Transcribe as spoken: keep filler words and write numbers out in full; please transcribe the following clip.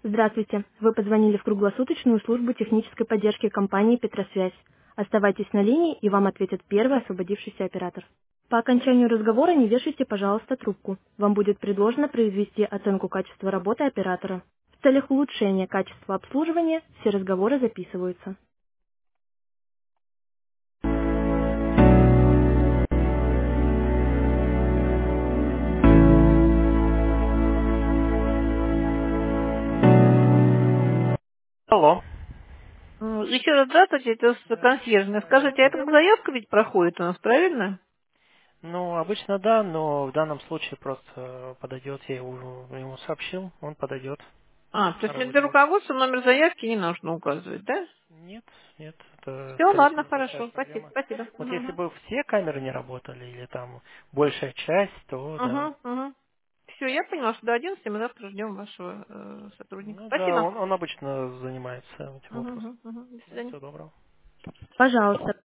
Здравствуйте. Вы позвонили в круглосуточную службу технической поддержки компании «Петросвязь». Оставайтесь на линии, и вам ответит первый освободившийся оператор. По окончанию разговора не вешайте, пожалуйста, трубку. Вам будет предложено произвести оценку качества работы оператора. В целях улучшения качества обслуживания все разговоры записываются. Алло. М, Еще раз здравствуйте, это с консьержной. Скажите, а эта заявка ведь проходит у нас, правильно? Ну, обычно да, но в данном случае просто подойдет, я его, ему сообщил, он подойдет, А, то есть для работает. руководства номер заявки не нужно указывать, да? Нет, нет, это Все, ладно, поистине большая хорошо, спасибо, проблема. спасибо. Вот Угу, если бы все камеры не работали, или там большая часть, то да. угу, угу. Все, я поняла, что до одиннадцати мы завтра ждем вашего э, сотрудника. Ну да, Спасибо. он, он обычно занимается этим Угу, вопросом. угу, угу. До Да, свидания. всего доброго. Пожалуйста.